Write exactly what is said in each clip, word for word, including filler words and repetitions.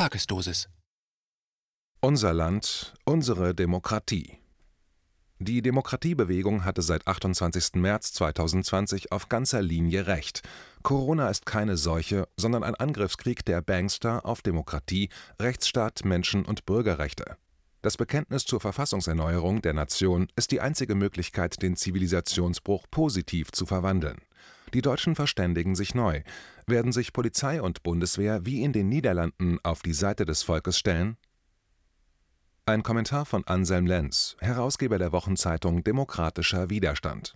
Tagesdosis. Unser Land, unsere Demokratie. Die Demokratiebewegung hatte seit achtundzwanzigsten März zweitausendzwanzig auf ganzer Linie recht. Corona ist keine Seuche, sondern ein Angriffskrieg der Bankster auf Demokratie, Rechtsstaat, Menschen- und Bürgerrechte. Das Bekenntnis zur Verfassungserneuerung der Nation ist die einzige Möglichkeit, den Zivilisationsbruch positiv zu verwandeln. Die Deutschen verständigen sich neu. Werden sich Polizei und Bundeswehr wie in den Niederlanden auf die Seite des Volkes stellen? Ein Kommentar von Anselm Lenz, Herausgeber der Wochenzeitung Demokratischer Widerstand.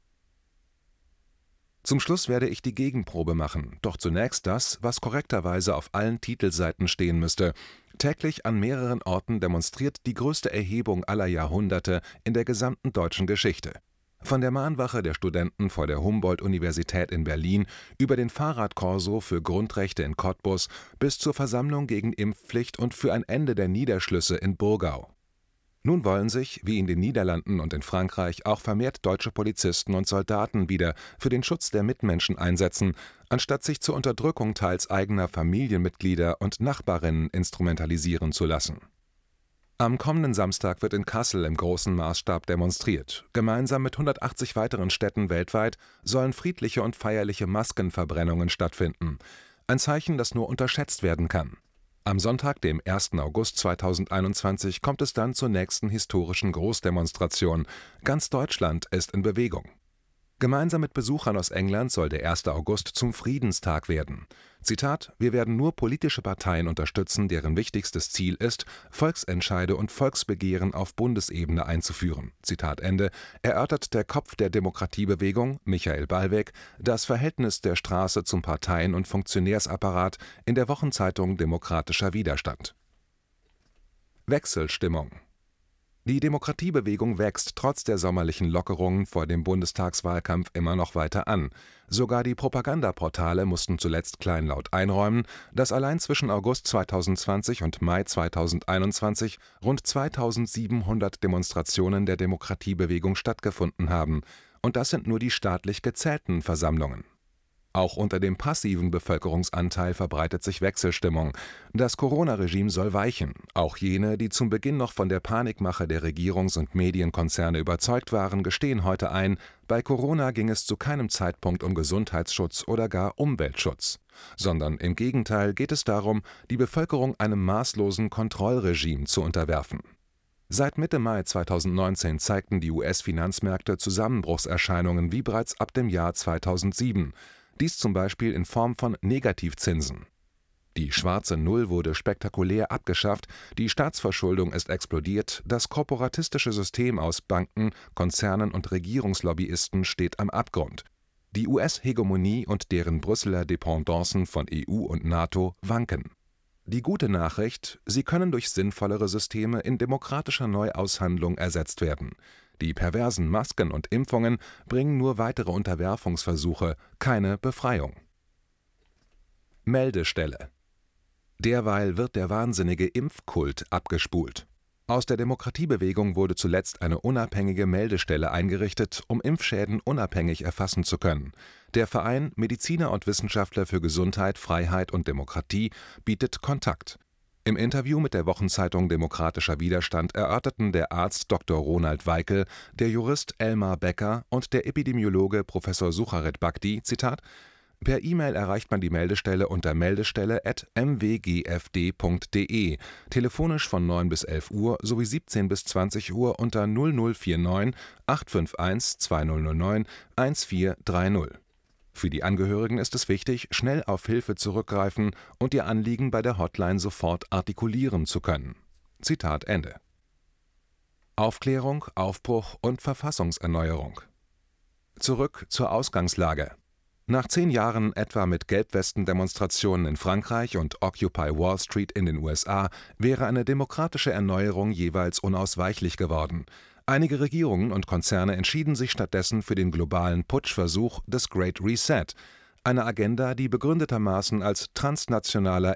Zum Schluss werde ich die Gegenprobe machen, doch zunächst das, was korrekterweise auf allen Titelseiten stehen müsste. Täglich an mehreren Orten demonstriert die größte Erhebung aller Jahrhunderte in der gesamten deutschen Geschichte. Von der Mahnwache der Studenten vor der Humboldt-Universität in Berlin über den Fahrradkorso für Grundrechte in Cottbus bis zur Versammlung gegen Impfpflicht und für ein Ende der Niederschlüsse in Burgau. Nun wollen sich, wie in den Niederlanden und in Frankreich, auch vermehrt deutsche Polizisten und Soldaten wieder für den Schutz der Mitmenschen einsetzen, anstatt sich zur Unterdrückung teils eigener Familienmitglieder und Nachbarinnen instrumentalisieren zu lassen. Am kommenden Samstag wird in Kassel im großen Maßstab demonstriert. Gemeinsam mit hundertachtzig weiteren Städten weltweit sollen friedliche und feierliche Maskenverbrennungen stattfinden. Ein Zeichen, das nur unterschätzt werden kann. Am Sonntag, dem ersten August zweitausendeinundzwanzig, kommt es dann zur nächsten historischen Großdemonstration. Ganz Deutschland ist in Bewegung. Gemeinsam mit Besuchern aus England soll der erste August zum Friedenstag werden. Zitat: Wir werden nur politische Parteien unterstützen, deren wichtigstes Ziel ist, Volksentscheide und Volksbegehren auf Bundesebene einzuführen. Zitat Ende, erörtert der Kopf der Demokratiebewegung, Michael Ballweg, das Verhältnis der Straße zum Parteien- und Funktionärsapparat in der Wochenzeitung Demokratischer Widerstand. Wechselstimmung. Die Demokratiebewegung wächst trotz der sommerlichen Lockerungen vor dem Bundestagswahlkampf immer noch weiter an. Sogar die Propagandaportale mussten zuletzt kleinlaut einräumen, dass allein zwischen August zweitausendzwanzig und Mai zweitausendeinundzwanzig rund zweitausendsiebenhundert Demonstrationen der Demokratiebewegung stattgefunden haben. Und das sind nur die staatlich gezählten Versammlungen. Auch unter dem passiven Bevölkerungsanteil verbreitet sich Wechselstimmung. Das Corona-Regime soll weichen. Auch jene, die zum Beginn noch von der Panikmache der Regierungs- und Medienkonzerne überzeugt waren, gestehen heute ein, bei Corona ging es zu keinem Zeitpunkt um Gesundheitsschutz oder gar Umweltschutz. Sondern im Gegenteil geht es darum, die Bevölkerung einem maßlosen Kontrollregime zu unterwerfen. Seit Mitte Mai zweitausendneunzehn zeigten die U S-Finanzmärkte Zusammenbruchserscheinungen wie bereits ab dem Jahr zweitausendsieben. Dies zum Beispiel in Form von Negativzinsen. Die schwarze Null wurde spektakulär abgeschafft, die Staatsverschuldung ist explodiert, das korporatistische System aus Banken, Konzernen und Regierungslobbyisten steht am Abgrund. Die U S-Hegemonie und deren Brüsseler Dependancen von E U und NATO wanken. Die gute Nachricht: Sie können durch sinnvollere Systeme in demokratischer Neuaushandlung ersetzt werden. Die perversen Masken und Impfungen bringen nur weitere Unterwerfungsversuche, keine Befreiung. Meldestelle. Derweil wird der wahnsinnige Impfkult abgespult. Aus der Demokratiebewegung wurde zuletzt eine unabhängige Meldestelle eingerichtet, um Impfschäden unabhängig erfassen zu können. Der Verein Mediziner und Wissenschaftler für Gesundheit, Freiheit und Demokratie bietet Kontakt. Im Interview mit der Wochenzeitung Demokratischer Widerstand erörterten der Arzt Doktor Ronald Weikel, der Jurist Elmar Becker und der Epidemiologe Professor Sucharit Bhakdi, Zitat: Per E-Mail erreicht man die Meldestelle unter meldestelle at m w g f d punkt d e, telefonisch von neun bis elf Uhr sowie siebzehn bis zwanzig Uhr unter null null vier neun acht fünf eins zwei null null neun eins vier drei null. Für die Angehörigen ist es wichtig, schnell auf Hilfe zurückgreifen und ihr Anliegen bei der Hotline sofort artikulieren zu können. Zitat Ende. Aufklärung, Aufbruch und Verfassungserneuerung. Zurück zur Ausgangslage. Nach zehn Jahren etwa mit Gelbwesten-Demonstrationen in Frankreich und Occupy Wall Street in den U S A wäre eine demokratische Erneuerung jeweils unausweichlich geworden. Einige Regierungen und Konzerne entschieden sich stattdessen für den globalen Putschversuch des Great Reset, eine Agenda, die begründetermaßen als transnationaler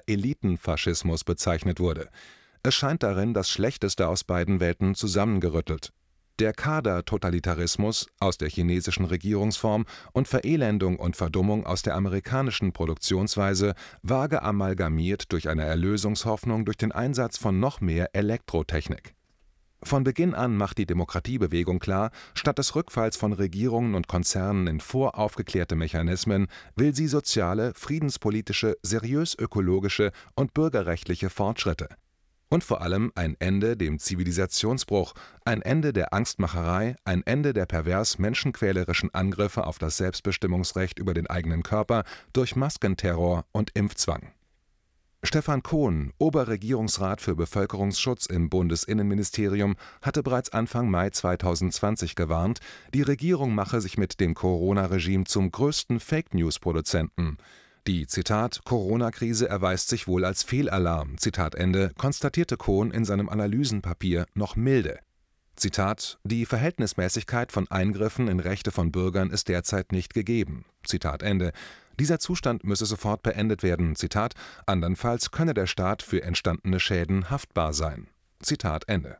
Elitenfaschismus bezeichnet wurde. Es scheint darin das Schlechteste aus beiden Welten zusammengerüttelt. Der Kader-Totalitarismus aus der chinesischen Regierungsform und Verelendung und Verdummung aus der amerikanischen Produktionsweise, vage amalgamiert durch eine Erlösungshoffnung durch den Einsatz von noch mehr Elektrotechnik. Von Beginn an macht die Demokratiebewegung klar, statt des Rückfalls von Regierungen und Konzernen in voraufgeklärte Mechanismen will sie soziale, friedenspolitische, seriös ökologische und bürgerrechtliche Fortschritte. Und vor allem ein Ende dem Zivilisationsbruch, ein Ende der Angstmacherei, ein Ende der pervers menschenquälerischen Angriffe auf das Selbstbestimmungsrecht über den eigenen Körper durch Maskenterror und Impfzwang. Stefan Kohn, Oberregierungsrat für Bevölkerungsschutz im Bundesinnenministerium, hatte bereits Anfang Mai zweitausendzwanzig gewarnt, die Regierung mache sich mit dem Corona-Regime zum größten Fake-News-Produzenten. Die, Zitat, Corona-Krise erweist sich wohl als Fehlalarm, Zitat Ende, konstatierte Kohn in seinem Analysenpapier noch milde. Zitat, die Verhältnismäßigkeit von Eingriffen in Rechte von Bürgern ist derzeit nicht gegeben, Zitat Ende. Dieser Zustand müsse sofort beendet werden, Zitat, andernfalls könne der Staat für entstandene Schäden haftbar sein, Zitat Ende.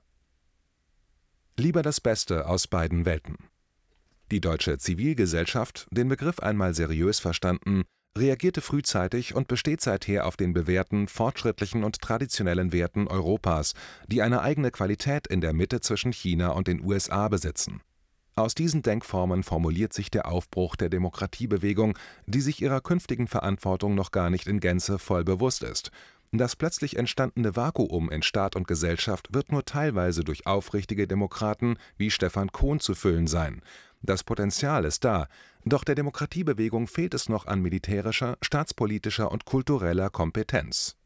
Lieber das Beste aus beiden Welten. Die deutsche Zivilgesellschaft, den Begriff einmal seriös verstanden, reagierte frühzeitig und besteht seither auf den bewährten, fortschrittlichen und traditionellen Werten Europas, die eine eigene Qualität in der Mitte zwischen China und den U S A besitzen. Aus diesen Denkformen formuliert sich der Aufbruch der Demokratiebewegung, die sich ihrer künftigen Verantwortung noch gar nicht in Gänze voll bewusst ist. Das plötzlich entstandene Vakuum in Staat und Gesellschaft wird nur teilweise durch aufrichtige Demokraten wie Stefan Kohn zu füllen sein. Das Potenzial ist da, doch der Demokratiebewegung fehlt es noch an militärischer, staatspolitischer und kultureller Kompetenz.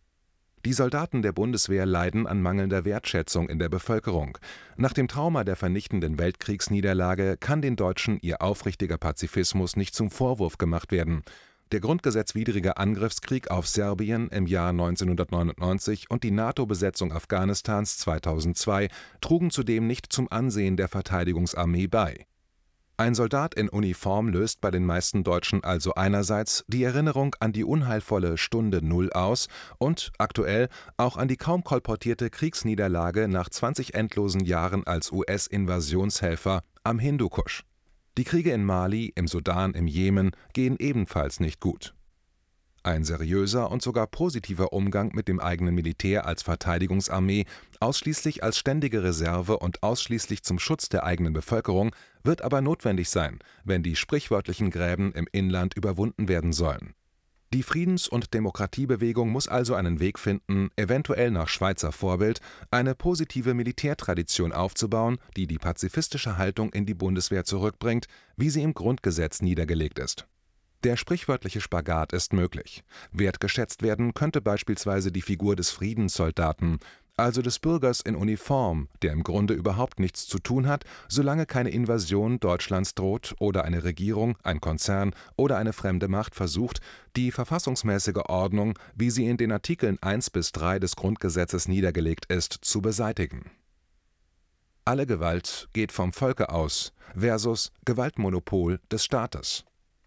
Die Soldaten der Bundeswehr leiden an mangelnder Wertschätzung in der Bevölkerung. Nach dem Trauma der vernichtenden Weltkriegsniederlage kann den Deutschen ihr aufrichtiger Pazifismus nicht zum Vorwurf gemacht werden. Der grundgesetzwidrige Angriffskrieg auf Serbien im Jahr neunzehnhundertneunundneunzig und die NATO-Besetzung Afghanistans zweitausendzwei trugen zudem nicht zum Ansehen der Verteidigungsarmee bei. Ein Soldat in Uniform löst bei den meisten Deutschen also einerseits die Erinnerung an die unheilvolle Stunde Null aus und, aktuell, auch an die kaum kolportierte Kriegsniederlage nach zwanzig endlosen Jahren als U S-Invasionshelfer am Hindukusch. Die Kriege in Mali, im Sudan, im Jemen gehen ebenfalls nicht gut. Ein seriöser und sogar positiver Umgang mit dem eigenen Militär als Verteidigungsarmee, ausschließlich als ständige Reserve und ausschließlich zum Schutz der eigenen Bevölkerung, wird aber notwendig sein, wenn die sprichwörtlichen Gräben im Inland überwunden werden sollen. Die Friedens- und Demokratiebewegung muss also einen Weg finden, eventuell nach Schweizer Vorbild, eine positive Militärtradition aufzubauen, die die pazifistische Haltung in die Bundeswehr zurückbringt, wie sie im Grundgesetz niedergelegt ist. Der sprichwörtliche Spagat ist möglich. Wertgeschätzt werden könnte beispielsweise die Figur des Friedenssoldaten, also des Bürgers in Uniform, der im Grunde überhaupt nichts zu tun hat, solange keine Invasion Deutschlands droht oder eine Regierung, ein Konzern oder eine fremde Macht versucht, die verfassungsmäßige Ordnung, wie sie in den Artikeln eins bis drei des Grundgesetzes niedergelegt ist, zu beseitigen. Alle Gewalt geht vom Volke aus versus Gewaltmonopol des Staates.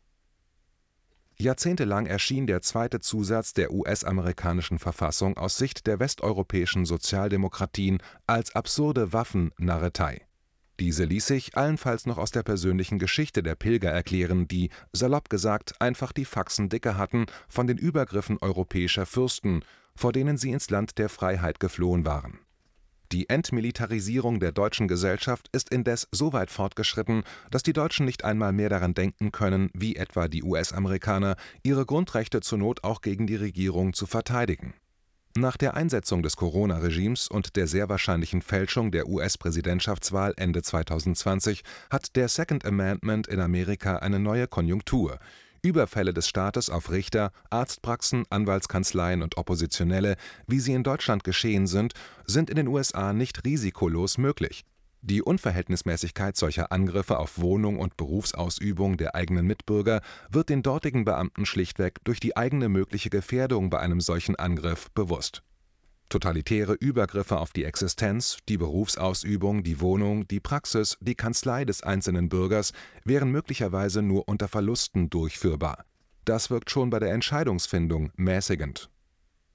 Jahrzehntelang erschien der zweite Zusatz der U S-amerikanischen Verfassung aus Sicht der westeuropäischen Sozialdemokratien als absurde Waffennarretei. Diese ließ sich allenfalls noch aus der persönlichen Geschichte der Pilger erklären, die, salopp gesagt, einfach die Faxen dicke hatten von den Übergriffen europäischer Fürsten, vor denen sie ins Land der Freiheit geflohen waren. Die Entmilitarisierung der deutschen Gesellschaft ist indes so weit fortgeschritten, dass die Deutschen nicht einmal mehr daran denken können, wie etwa die U S-Amerikaner, ihre Grundrechte zur Not auch gegen die Regierung zu verteidigen. Nach der Einsetzung des Corona-Regimes und der sehr wahrscheinlichen Fälschung der U S-Präsidentschaftswahl Ende zweitausendzwanzig hat der Second Amendment in Amerika eine neue Konjunktur. Überfälle des Staates auf Richter, Arztpraxen, Anwaltskanzleien und Oppositionelle, wie sie in Deutschland geschehen sind, sind in den U S A nicht risikolos möglich. Die Unverhältnismäßigkeit solcher Angriffe auf Wohnung und Berufsausübung der eigenen Mitbürger wird den dortigen Beamten schlichtweg durch die eigene mögliche Gefährdung bei einem solchen Angriff bewusst. Totalitäre Übergriffe auf die Existenz, die Berufsausübung, die Wohnung, die Praxis, die Kanzlei des einzelnen Bürgers wären möglicherweise nur unter Verlusten durchführbar. Das wirkt schon bei der Entscheidungsfindung mäßigend.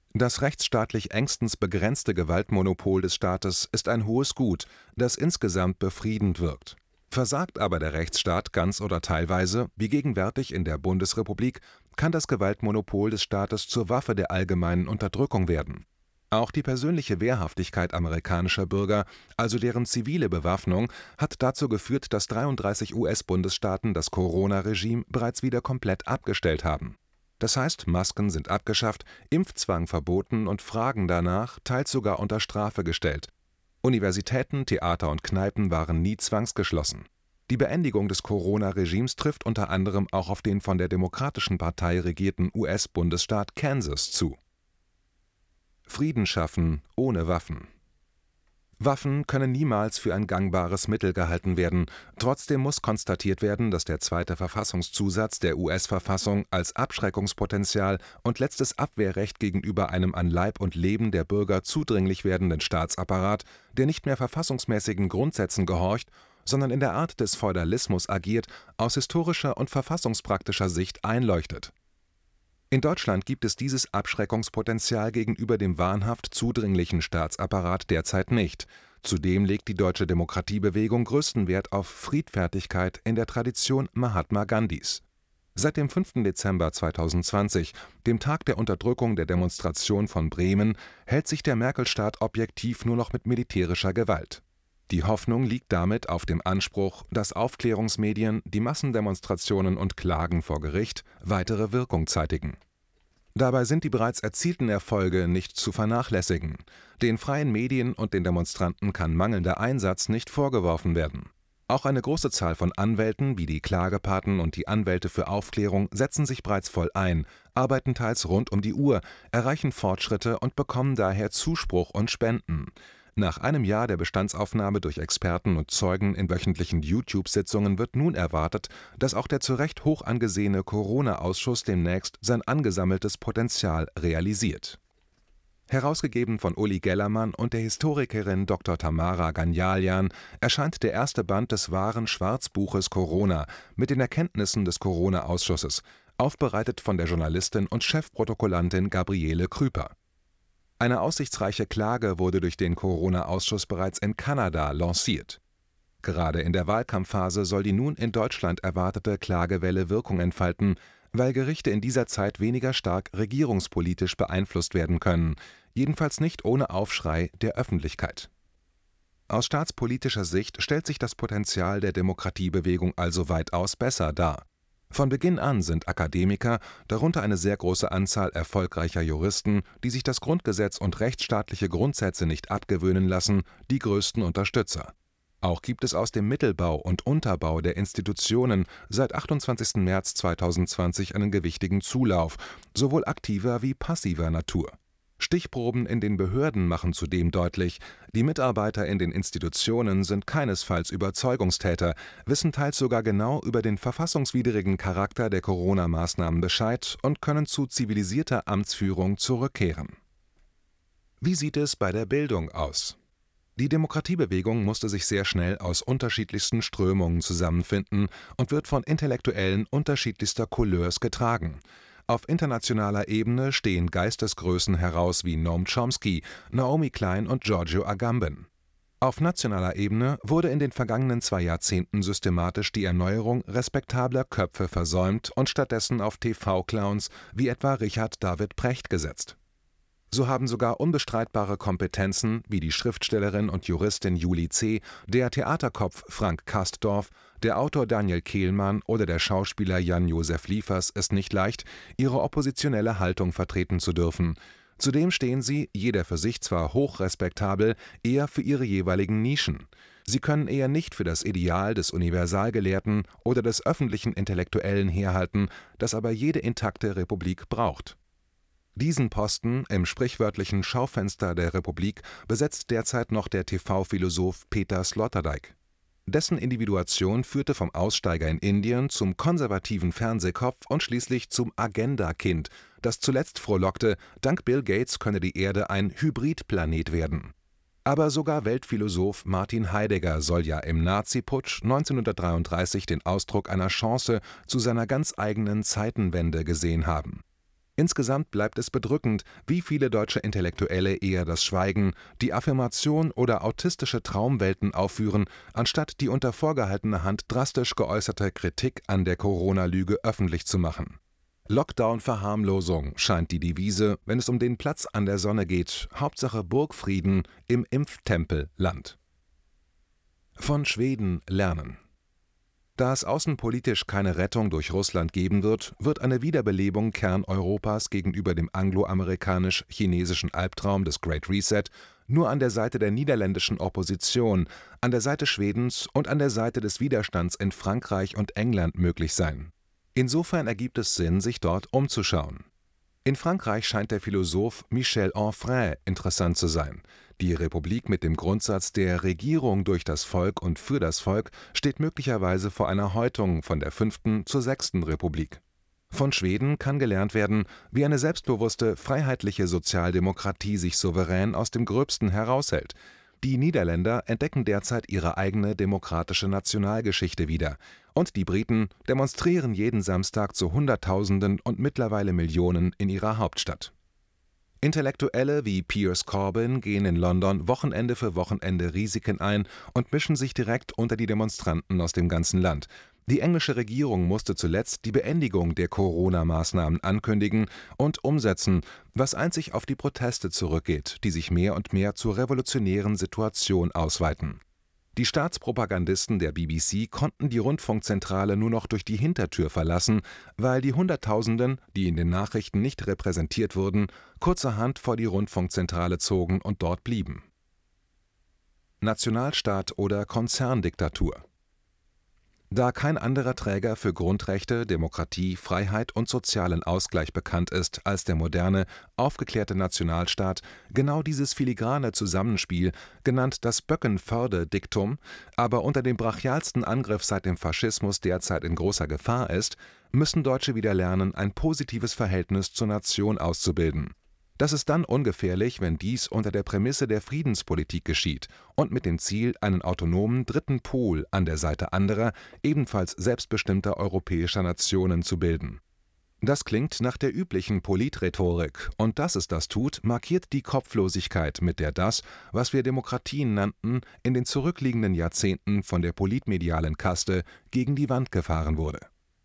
Das rechtsstaatlich engstens begrenzte Gewaltmonopol des Staates ist ein hohes Gut, das insgesamt befriedend wirkt. Versagt aber der Rechtsstaat ganz oder teilweise, wie gegenwärtig in der Bundesrepublik, kann das Gewaltmonopol des Staates zur Waffe der allgemeinen Unterdrückung werden. Auch die persönliche Wehrhaftigkeit amerikanischer Bürger, also deren zivile Bewaffnung, hat dazu geführt, dass dreiunddreißig U S-Bundesstaaten das Corona-Regime bereits wieder komplett abgestellt haben. Das heißt, Masken sind abgeschafft, Impfzwang verboten und Fragen danach teils sogar unter Strafe gestellt. Universitäten, Theater und Kneipen waren nie zwangsgeschlossen. Die Beendigung des Corona-Regimes trifft unter anderem auch auf den von der Demokratischen Partei regierten U S-Bundesstaat Kansas zu. Frieden schaffen ohne Waffen. Waffen können niemals für ein gangbares Mittel gehalten werden. Trotzdem muss konstatiert werden, dass der zweite Verfassungszusatz der U S-Verfassung als Abschreckungspotenzial und letztes Abwehrrecht gegenüber einem an Leib und Leben der Bürger zudringlich werdenden Staatsapparat, der nicht mehr verfassungsmäßigen Grundsätzen gehorcht, sondern in der Art des Feudalismus agiert, aus historischer und verfassungspraktischer Sicht einleuchtet. In Deutschland gibt es dieses Abschreckungspotenzial gegenüber dem wahnhaft zudringlichen Staatsapparat derzeit nicht. Zudem legt die deutsche Demokratiebewegung größten Wert auf Friedfertigkeit in der Tradition Mahatma Gandhis. Seit dem fünften Dezember zweitausendzwanzig, dem Tag der Unterdrückung der Demonstration von Bremen, hält sich der Merkel-Staat objektiv nur noch mit militärischer Gewalt. Die Hoffnung liegt damit auf dem Anspruch, dass Aufklärungsmedien die Massendemonstrationen und Klagen vor Gericht weitere Wirkung zeitigen. Dabei sind die bereits erzielten Erfolge nicht zu vernachlässigen. Den freien Medien und den Demonstranten kann mangelnder Einsatz nicht vorgeworfen werden. Auch eine große Zahl von Anwälten wie die Klagepaten und die Anwälte für Aufklärung setzen sich bereits voll ein, arbeiten teils rund um die Uhr, erreichen Fortschritte und bekommen daher Zuspruch und Spenden. Nach einem Jahr der Bestandsaufnahme durch Experten und Zeugen in wöchentlichen YouTube-Sitzungen wird nun erwartet, dass auch der zu Recht hoch angesehene Corona-Ausschuss demnächst sein angesammeltes Potenzial realisiert. Herausgegeben von Uli Gellermann und der Historikerin Doktor Tamara Ganjalian erscheint der erste Band des wahren Schwarzbuches Corona mit den Erkenntnissen des Corona-Ausschusses, aufbereitet von der Journalistin und Chefprotokollantin Gabriele Krüper. Eine aussichtsreiche Klage wurde durch den Corona-Ausschuss bereits in Kanada lanciert. Gerade in der Wahlkampfphase soll die nun in Deutschland erwartete Klagewelle Wirkung entfalten, weil Gerichte in dieser Zeit weniger stark regierungspolitisch beeinflusst werden können, jedenfalls nicht ohne Aufschrei der Öffentlichkeit. Aus staatspolitischer Sicht stellt sich das Potenzial der Demokratiebewegung also weitaus besser dar. Von Beginn an sind Akademiker, darunter eine sehr große Anzahl erfolgreicher Juristen, die sich das Grundgesetz und rechtsstaatliche Grundsätze nicht abgewöhnen lassen, die größten Unterstützer. Auch gibt es aus dem Mittelbau und Unterbau der Institutionen seit achtundzwanzigsten März zweitausendzwanzig einen gewichtigen Zulauf, sowohl aktiver wie passiver Natur. Stichproben in den Behörden machen zudem deutlich, die Mitarbeiter in den Institutionen sind keinesfalls Überzeugungstäter, wissen teils sogar genau über den verfassungswidrigen Charakter der Corona-Maßnahmen Bescheid und können zu zivilisierter Amtsführung zurückkehren. Wie sieht es bei der Bildung aus? Die Demokratiebewegung musste sich sehr schnell aus unterschiedlichsten Strömungen zusammenfinden und wird von Intellektuellen unterschiedlichster Couleurs getragen. Auf internationaler Ebene stehen Geistesgrößen heraus wie Noam Chomsky, Naomi Klein und Giorgio Agamben. Auf nationaler Ebene wurde in den vergangenen zwei Jahrzehnten systematisch die Erneuerung respektabler Köpfe versäumt und stattdessen auf T V-Clowns wie etwa Richard David Precht gesetzt. So haben sogar unbestreitbare Kompetenzen wie die Schriftstellerin und Juristin Julie C., der Theaterkopf Frank Kastdorf, der Autor Daniel Kehlmann oder der Schauspieler Jan-Josef Liefers es nicht leicht, ihre oppositionelle Haltung vertreten zu dürfen. Zudem stehen sie, jeder für sich zwar hochrespektabel, eher für ihre jeweiligen Nischen. Sie können eher nicht für das Ideal des Universalgelehrten oder des öffentlichen Intellektuellen herhalten, das aber jede intakte Republik braucht. Diesen Posten im sprichwörtlichen Schaufenster der Republik besetzt derzeit noch der T V-Philosoph Peter Sloterdijk. Dessen Individuation führte vom Aussteiger in Indien zum konservativen Fernsehkopf und schließlich zum Agenda-Kind, das zuletzt frohlockte, dank Bill Gates könne die Erde ein Hybridplanet werden. Aber sogar Weltphilosoph Martin Heidegger soll ja im Nazi-Putsch neunzehnhundertdreiunddreißig den Ausdruck einer Chance zu seiner ganz eigenen Zeitenwende gesehen haben. Insgesamt bleibt es bedrückend, wie viele deutsche Intellektuelle eher das Schweigen, die Affirmation oder autistische Traumwelten aufführen, anstatt die unter vorgehaltener Hand drastisch geäußerte Kritik an der Corona-Lüge öffentlich zu machen. Lockdown-Verharmlosung scheint die Devise, wenn es um den Platz an der Sonne geht, Hauptsache Burgfrieden im Impftempelland. Von Schweden lernen. Da es außenpolitisch keine Rettung durch Russland geben wird, wird eine Wiederbelebung Kerneuropas gegenüber dem angloamerikanisch-chinesischen Albtraum des Great Reset nur an der Seite der niederländischen Opposition, an der Seite Schwedens und an der Seite des Widerstands in Frankreich und England möglich sein. Insofern ergibt es Sinn, sich dort umzuschauen. In Frankreich scheint der Philosoph Michel Onfray interessant zu sein. Die Republik mit dem Grundsatz der Regierung durch das Volk und für das Volk steht möglicherweise vor einer Häutung von der fünften zur sechsten Republik. Von Schweden kann gelernt werden, wie eine selbstbewusste, freiheitliche Sozialdemokratie sich souverän aus dem Gröbsten heraushält. Die Niederländer entdecken derzeit ihre eigene demokratische Nationalgeschichte wieder. Und die Briten demonstrieren jeden Samstag zu Hunderttausenden und mittlerweile Millionen in ihrer Hauptstadt. Intellektuelle wie Piers Corbyn gehen in London Wochenende für Wochenende Risiken ein und mischen sich direkt unter die Demonstranten aus dem ganzen Land. Die englische Regierung musste zuletzt die Beendigung der Corona-Maßnahmen ankündigen und umsetzen, was einzig auf die Proteste zurückgeht, die sich mehr und mehr zur revolutionären Situation ausweiten. Die Staatspropagandisten der B B C konnten die Rundfunkzentrale nur noch durch die Hintertür verlassen, weil die Hunderttausenden, die in den Nachrichten nicht repräsentiert wurden, kurzerhand vor die Rundfunkzentrale zogen und dort blieben. Nationalstaat oder Konzerndiktatur. Da kein anderer Träger für Grundrechte, Demokratie, Freiheit und sozialen Ausgleich bekannt ist als der moderne, aufgeklärte Nationalstaat, genau dieses filigrane Zusammenspiel, genannt das Böckenförde-Diktum, aber unter dem brachialsten Angriff seit dem Faschismus derzeit in großer Gefahr ist, müssen Deutsche wieder lernen, ein positives Verhältnis zur Nation auszubilden. Das ist dann ungefährlich, wenn dies unter der Prämisse der Friedenspolitik geschieht und mit dem Ziel, einen autonomen dritten Pol an der Seite anderer, ebenfalls selbstbestimmter europäischer Nationen zu bilden. Das klingt nach der üblichen Politrhetorik, und dass es das tut, markiert die Kopflosigkeit, mit der das, was wir Demokratien nannten, in den zurückliegenden Jahrzehnten von der politmedialen Kaste gegen die Wand gefahren wurde.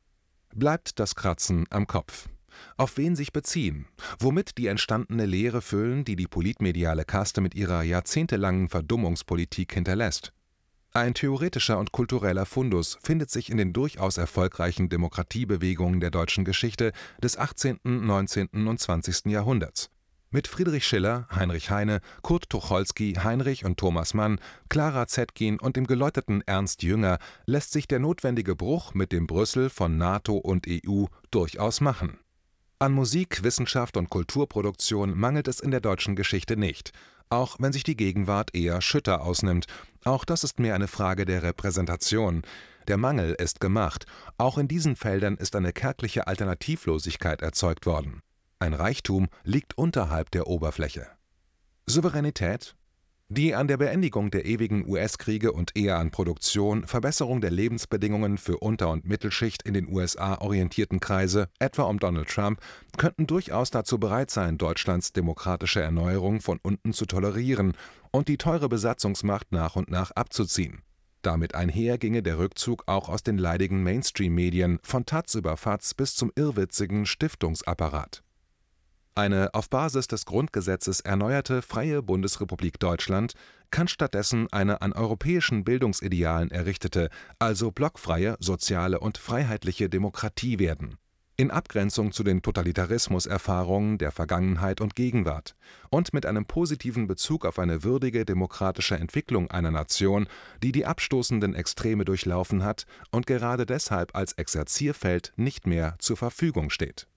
Bleibt das Kratzen am Kopf. Auf wen sich beziehen, womit die entstandene Leere füllen, die die politmediale Kaste mit ihrer jahrzehntelangen Verdummungspolitik hinterlässt. Ein theoretischer und kultureller Fundus findet sich in den durchaus erfolgreichen Demokratiebewegungen der deutschen Geschichte des achtzehnten, neunzehnten und zwanzigsten Jahrhunderts. Mit Friedrich Schiller, Heinrich Heine, Kurt Tucholsky, Heinrich und Thomas Mann, Clara Zetkin und dem geläuterten Ernst Jünger lässt sich der notwendige Bruch mit dem Brüssel von NATO und E U durchaus machen. An Musik, Wissenschaft und Kulturproduktion mangelt es in der deutschen Geschichte nicht, auch wenn sich die Gegenwart eher Schütter ausnimmt. Auch das ist mehr eine Frage der Repräsentation. Der Mangel ist gemacht. Auch in diesen Feldern ist eine kärgliche Alternativlosigkeit erzeugt worden. Ein Reichtum liegt unterhalb der Oberfläche. Souveränität? Die an der Beendigung der ewigen U S-Kriege und eher an Produktion, Verbesserung der Lebensbedingungen für Unter- und Mittelschicht in den U S A orientierten Kreise, etwa um Donald Trump, könnten durchaus dazu bereit sein, Deutschlands demokratische Erneuerung von unten zu tolerieren und die teure Besatzungsmacht nach und nach abzuziehen. Damit einher ginge der Rückzug auch aus den leidigen Mainstream-Medien, von Taz über Faz bis zum irrwitzigen Stiftungsapparat. Eine auf Basis des Grundgesetzes erneuerte freie Bundesrepublik Deutschland kann stattdessen eine an europäischen Bildungsidealen errichtete, also blockfreie, soziale und freiheitliche Demokratie werden. In Abgrenzung zu den Totalitarismuserfahrungen der Vergangenheit und Gegenwart und mit einem positiven Bezug auf eine würdige demokratische Entwicklung einer Nation, die die abstoßenden Extreme durchlaufen hat und gerade deshalb als Exerzierfeld nicht mehr zur Verfügung steht.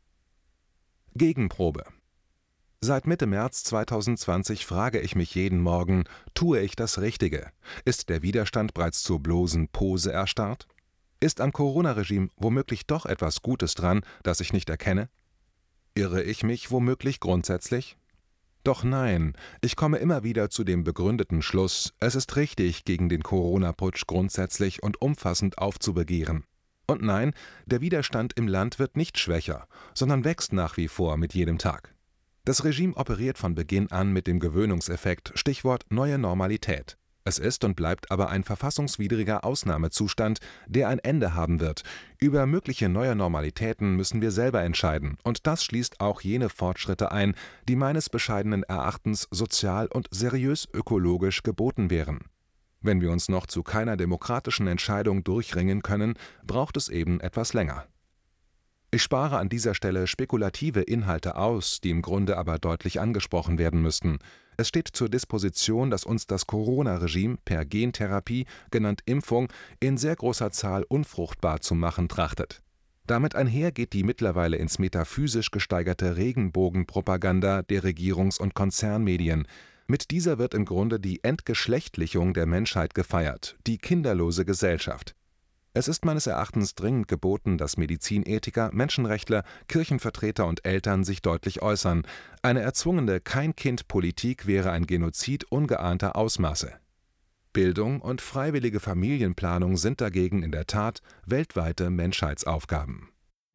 Gegenprobe. Seit Mitte März zweitausendzwanzig frage ich mich jeden Morgen, tue ich das Richtige? Ist der Widerstand bereits zur bloßen Pose erstarrt? Ist am Corona-Regime womöglich doch etwas Gutes dran, das ich nicht erkenne? Irre ich mich womöglich grundsätzlich? Doch nein, ich komme immer wieder zu dem begründeten Schluss, es ist richtig, gegen den Corona-Putsch grundsätzlich und umfassend aufzubegehren. Und nein, der Widerstand im Land wird nicht schwächer, sondern wächst nach wie vor mit jedem Tag. Das Regime operiert von Beginn an mit dem Gewöhnungseffekt, Stichwort neue Normalität. Es ist und bleibt aber ein verfassungswidriger Ausnahmezustand, der ein Ende haben wird. Über mögliche neue Normalitäten müssen wir selber entscheiden, und das schließt auch jene Fortschritte ein, die meines bescheidenen Erachtens sozial und seriös ökologisch geboten wären. Wenn wir uns noch zu keiner demokratischen Entscheidung durchringen können, braucht es eben etwas länger. Ich spare an dieser Stelle spekulative Inhalte aus, die im Grunde aber deutlich angesprochen werden müssten. Es steht zur Disposition, dass uns das Corona-Regime per Gentherapie, genannt Impfung, in sehr großer Zahl unfruchtbar zu machen trachtet. Damit einher geht die mittlerweile ins Metaphysisch gesteigerte Regenbogenpropaganda der Regierungs- und Konzernmedien. Mit dieser wird im Grunde die Entgeschlechtlichung der Menschheit gefeiert, die kinderlose Gesellschaft. Es ist meines Erachtens dringend geboten, dass Medizinethiker, Menschenrechtler, Kirchenvertreter und Eltern sich deutlich äußern. Eine erzwungene Kein-Kind-Politik wäre ein Genozid ungeahnter Ausmaße. Bildung und freiwillige Familienplanung sind dagegen in der Tat weltweite Menschheitsaufgaben.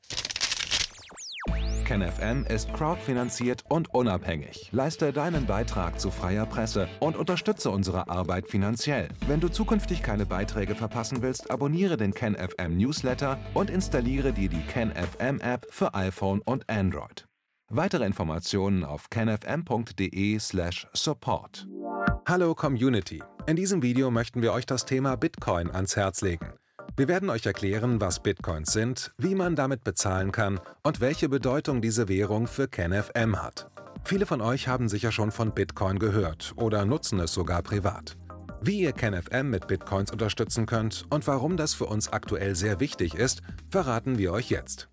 KenFM ist crowdfinanziert und unabhängig. Leiste deinen Beitrag zu freier Presse und unterstütze unsere Arbeit finanziell. Wenn du zukünftig keine Beiträge verpassen willst, abonniere den KenFM Newsletter und installiere dir die KenFM App für iPhone und Android. Weitere Informationen auf kenfm punkt de slash support. Hallo Community! In diesem Video möchten wir euch das Thema Bitcoin ans Herz legen. Wir werden euch erklären, was Bitcoins sind, wie man damit bezahlen kann und welche Bedeutung diese Währung für KenFM hat. Viele von euch haben sicher schon von Bitcoin gehört oder nutzen es sogar privat. Wie ihr KenFM mit Bitcoins unterstützen könnt und warum das für uns aktuell sehr wichtig ist, verraten wir euch jetzt.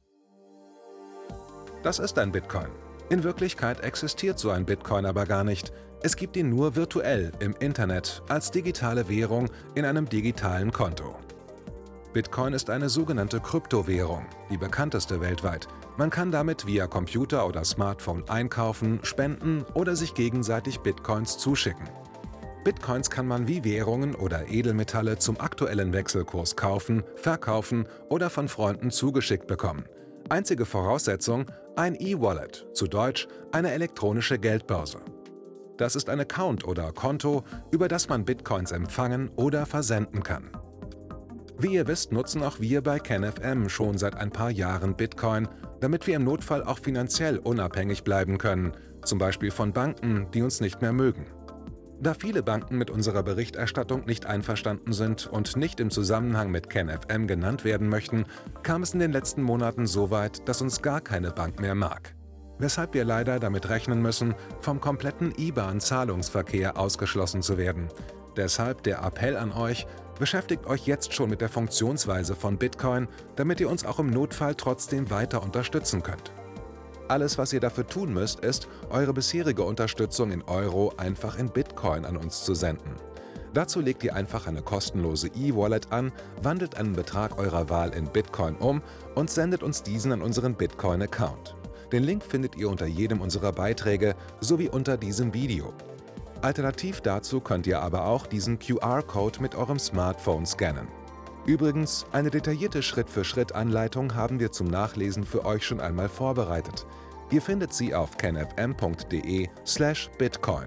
Das ist ein Bitcoin. In Wirklichkeit existiert so ein Bitcoin aber gar nicht. Es gibt ihn nur virtuell im Internet als digitale Währung in einem digitalen Konto. Bitcoin ist eine sogenannte Kryptowährung, die bekannteste weltweit. Man kann damit via Computer oder Smartphone einkaufen, spenden oder sich gegenseitig Bitcoins zuschicken. Bitcoins kann man wie Währungen oder Edelmetalle zum aktuellen Wechselkurs kaufen, verkaufen oder von Freunden zugeschickt bekommen. Einzige Voraussetzung: ein E-Wallet, zu Deutsch eine elektronische Geldbörse. Das ist ein Account oder Konto, über das man Bitcoins empfangen oder versenden kann. Wie ihr wisst, nutzen auch wir bei KenFM schon seit ein paar Jahren Bitcoin, damit wir im Notfall auch finanziell unabhängig bleiben können, zum Beispiel von Banken, die uns nicht mehr mögen. Da viele Banken mit unserer Berichterstattung nicht einverstanden sind und nicht im Zusammenhang mit KenFM genannt werden möchten, kam es in den letzten Monaten so weit, dass uns gar keine Bank mehr mag. Weshalb wir leider damit rechnen müssen, vom kompletten I B A N-Zahlungsverkehr ausgeschlossen zu werden. Deshalb der Appell an euch: Beschäftigt euch jetzt schon mit der Funktionsweise von Bitcoin, damit ihr uns auch im Notfall trotzdem weiter unterstützen könnt. Alles, was ihr dafür tun müsst, ist, eure bisherige Unterstützung in Euro einfach in Bitcoin an uns zu senden. Dazu legt ihr einfach eine kostenlose E-Wallet an, wandelt einen Betrag eurer Wahl in Bitcoin um und sendet uns diesen an unseren Bitcoin-Account. Den Link findet ihr unter jedem unserer Beiträge sowie unter diesem Video. Alternativ dazu könnt ihr aber auch diesen Q R-Code mit eurem Smartphone scannen. Übrigens, eine detaillierte Schritt-für-Schritt-Anleitung haben wir zum Nachlesen für euch schon einmal vorbereitet. Ihr findet sie auf kenfm punkt de slash bitcoin.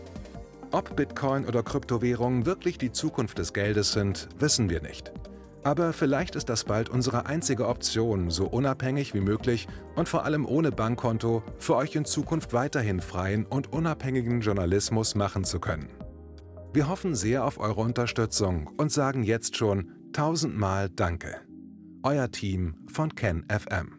Ob Bitcoin oder Kryptowährungen wirklich die Zukunft des Geldes sind, wissen wir nicht. Aber vielleicht ist das bald unsere einzige Option, so unabhängig wie möglich und vor allem ohne Bankkonto für euch in Zukunft weiterhin freien und unabhängigen Journalismus machen zu können. Wir hoffen sehr auf eure Unterstützung und sagen jetzt schon tausendmal Danke. Euer Team von KenFM.